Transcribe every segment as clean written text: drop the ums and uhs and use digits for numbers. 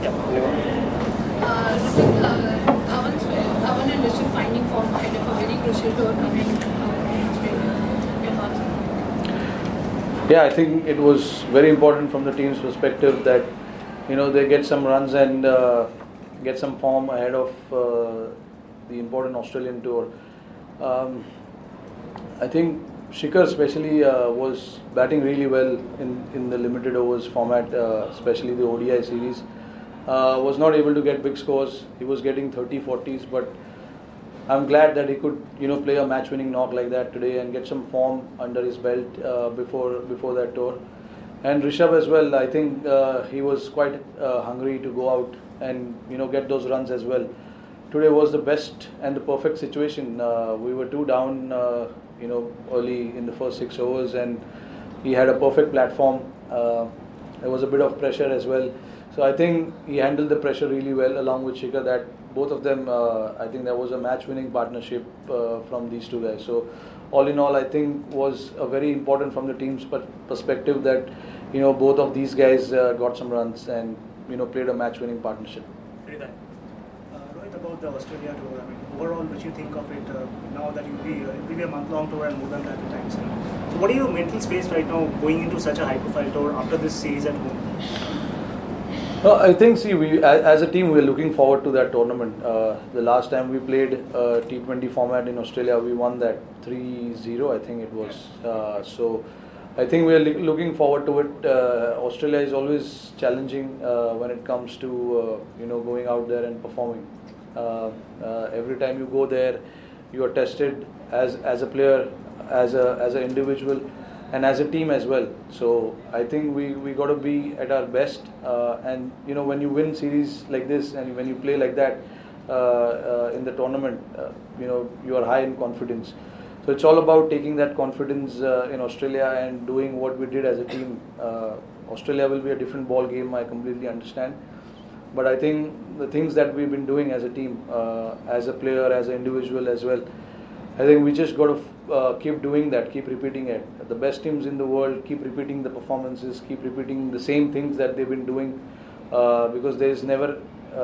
Yeah. Anyone? Dhawan and Rishabh finding form ahead of a very crucial tour coming in Australia. Your thoughts? Yeah, I think it was very important from the team's perspective that they get some runs and get some form ahead of the important Australian tour. I think Shikhar especially was batting really well in the limited overs format, especially the ODI series. Was not able to get big scores. He was getting 30, 40s, but I'm glad that he could, play a match-winning knock like that today and get some form under his belt before that tour. And Rishabh as well. I think he was quite hungry to go out and get those runs as well. Today was the best and the perfect situation. We were 2 down, early in the first 6 overs, and he had a perfect platform. There was a bit of pressure as well. So I think he handled the pressure really well along with Shikhar. That both of them, I think there was a match-winning partnership from these 2 guys. So all in all, I think was a very important from the team's perspective that both of these guys got some runs and played a match-winning partnership. Rohit, about the Australia tour, I mean, overall, what you think of it now that it'll be a month-long tour and more than that at times? So what are your mental space right now going into such a high-profile tour after this series at home? I think, we as a team, we're looking forward to that tournament. The last time we played T20 format in Australia, we won that 3-0, I think it was. So I think we're looking forward to it. Australia is always challenging when it comes to going out there and performing. Every time you go there, you are tested as a player, as an individual, and as a team as well. So I think we got to be at our best. And when you win series like this and when you play like that in the tournament, you are high in confidence. So it's all about taking that confidence in Australia and doing what we did as a team. Australia will be a different ball game, I completely understand. But I think the things that we've been doing as a team, as a player, as an individual as well, I think we just got to keep doing that, keep repeating it. The best teams in the world keep repeating the performances, keep repeating the same things that they've been doing, because there is never,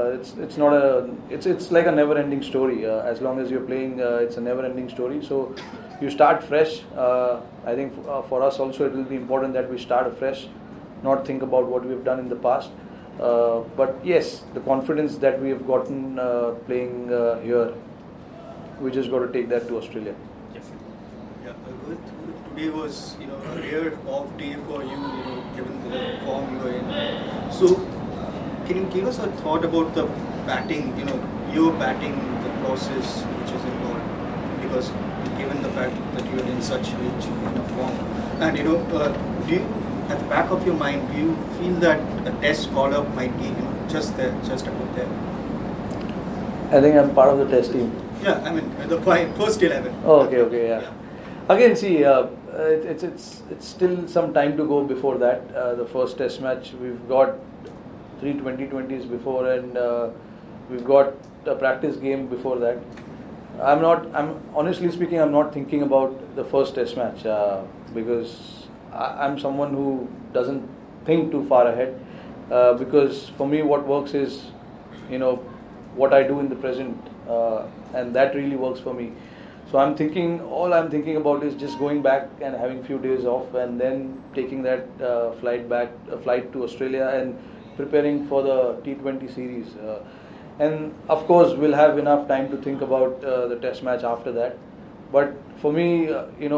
it's like a never-ending story. As long as you're playing, it's a never-ending story. So you start fresh. I think for us also it will be important that we start afresh, not think about what we've done in the past. But yes, the confidence that we have gotten playing here, we just got to take that to Australia. Yes. Yeah, today was a rare off day for you, given the form you were in. So, can you give us a thought about the batting? Your batting, the process which is involved, because given the fact that you are in such rich form, and do you, at the back of your mind, do you feel that a test call-up might be just about there? I think I'm part of the test team. Yeah, I mean the first 11. Oh, okay, yeah. Again, it's still some time to go before that. The first test match, we've got 3 2020s before, and we've got a practice game before that. I'm honestly speaking, I'm not thinking about the first test match because I'm someone who doesn't think too far ahead. Because for me, what works is, what I do in the present. And that really works for me. So all I'm thinking about is just going back and having a few days off and then taking that flight to Australia and preparing for the T20 series. And of course, we'll have enough time to think about the test match after that. But for me,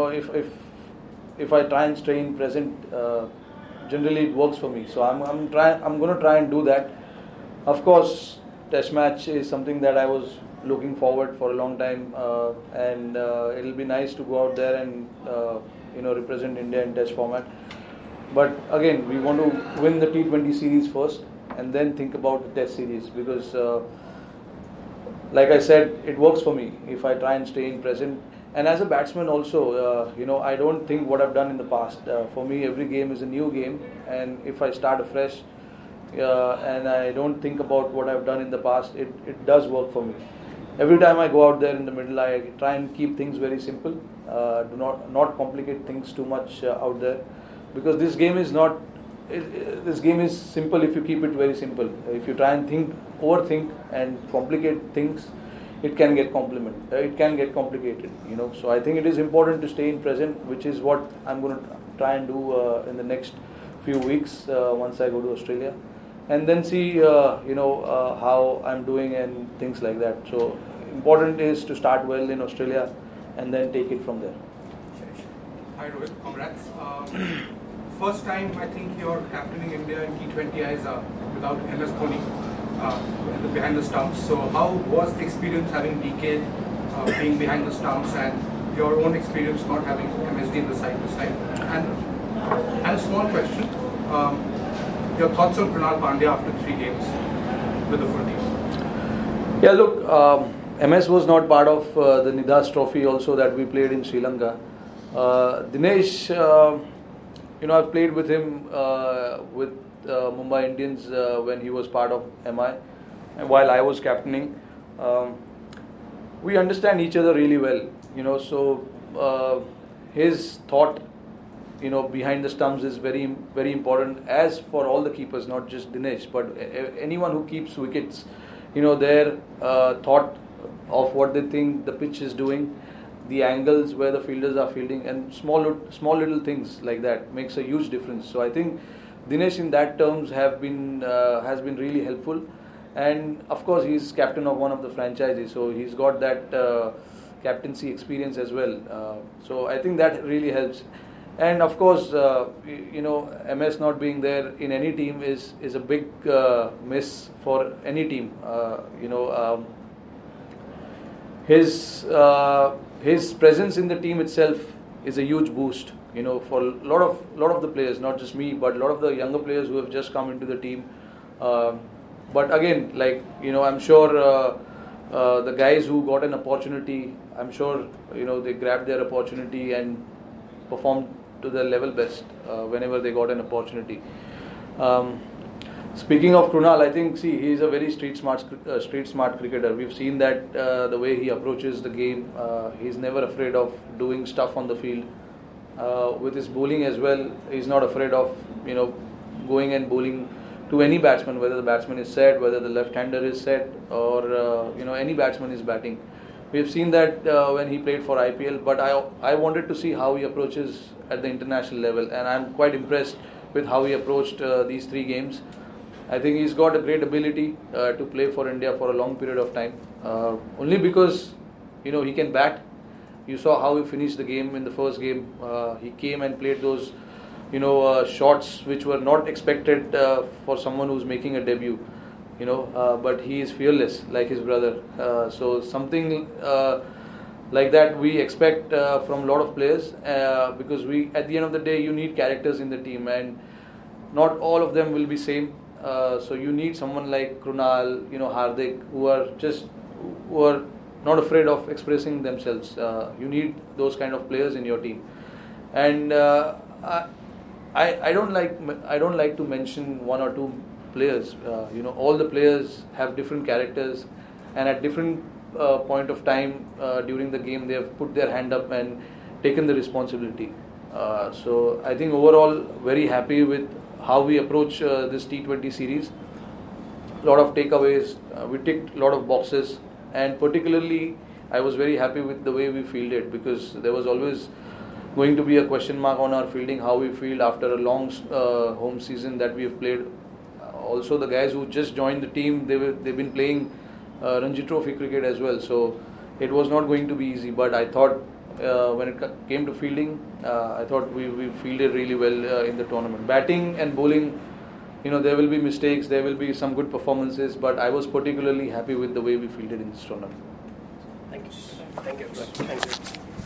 if I try and stay in present, generally it works for me. So I'm going to try and do that. Of course, test match is something that I was looking forward for a long time, and it'll be nice to go out there and represent India in test format. But again, we want to win the T20 series first and then think about the test series, because like I said, it works for me if I try and stay in present. And as a batsman also, I don't think what I've done in the past. For me, every game is a new game, and if I start afresh and I don't think about what I've done in the past, it does work for me. Every time I go out there in the middle, I try and keep things very simple. Do not complicate things too much out there, because this game is not this game is simple if you keep it very simple. If you try and overthink and complicate things, it can get complicated. So I think it is important to stay in present, which is what I'm going to try and do in the next few weeks once I go to Australia, and then see how I'm doing and things like that. So important is to start well in Australia and then take it from there. Hi Rohit, congrats. First time I think you're captaining India in T20Is without MS Dhoni behind the stumps. So how was the experience having DK being behind the stumps, and your own experience not having MSD in the side this time? And a small question, your thoughts on Krunal Pandya after 3 games with the full team? Yeah, look, MS was not part of the Nidas Trophy also that we played in Sri Lanka. Dinesh, I've played with him with Mumbai Indians when he was part of MI, and while I was captaining. We understand each other really well, so his thought, behind the stumps is very, very important, as for all the keepers, not just Dinesh, but anyone who keeps wickets, their thought of what they think the pitch is doing, the angles where the fielders are fielding, and small little things like that makes a huge difference. So I think Dinesh in that terms has been really helpful, and of course he's captain of one of the franchises, so he's got that captaincy experience as well. So I think that really helps. And of course, MS not being there in any team is a big miss for any team. His presence in the team itself is a huge boost, for a lot of the players, not just me, but a lot of the younger players who have just come into the team. But again, I'm sure the guys who got an opportunity, I'm sure they grabbed their opportunity and performed to their level best whenever they got an opportunity. Speaking of Krunal, I think he's a very street smart cricketer. We've seen that the way he approaches the game. He's never afraid of doing stuff on the field. With his bowling as well, he's not afraid of going and bowling to any batsman, whether the batsman is set, whether the left-hander is set, or any batsman is batting. We've seen that when he played for IPL, but I wanted to see how he approaches at the international level, and I'm quite impressed with how he approached these 3 games. I think he's got a great ability to play for India for a long period of time, only because he can bat. You saw how he finished the game in the first game. He came and played those shots which were not expected for someone who's making a debut. But he is fearless like his brother. So something like that we expect from a lot of players, because at the end of the day, you need characters in the team, and not all of them will be same. So you need someone like Krunal, Hardik, who are not afraid of expressing themselves. You need those kind of players in your team, and I don't like to mention 1 or 2 players. All the players have different characters, and at different point of time during the game, they have put their hand up and taken the responsibility. So I think overall very happy with how we approach this T20 series. A lot of takeaways, we ticked a lot of boxes, and particularly I was very happy with the way we fielded, because there was always going to be a question mark on our fielding, how we field after a long home season that we have played. Also the guys who just joined the team, they've been playing Ranji Trophy cricket as well, so it was not going to be easy, but I thought when it came to fielding, I thought we fielded really well in the tournament. Batting and bowling, there will be mistakes, there will be some good performances, but I was particularly happy with the way we fielded in this tournament. Thank you. Thank you.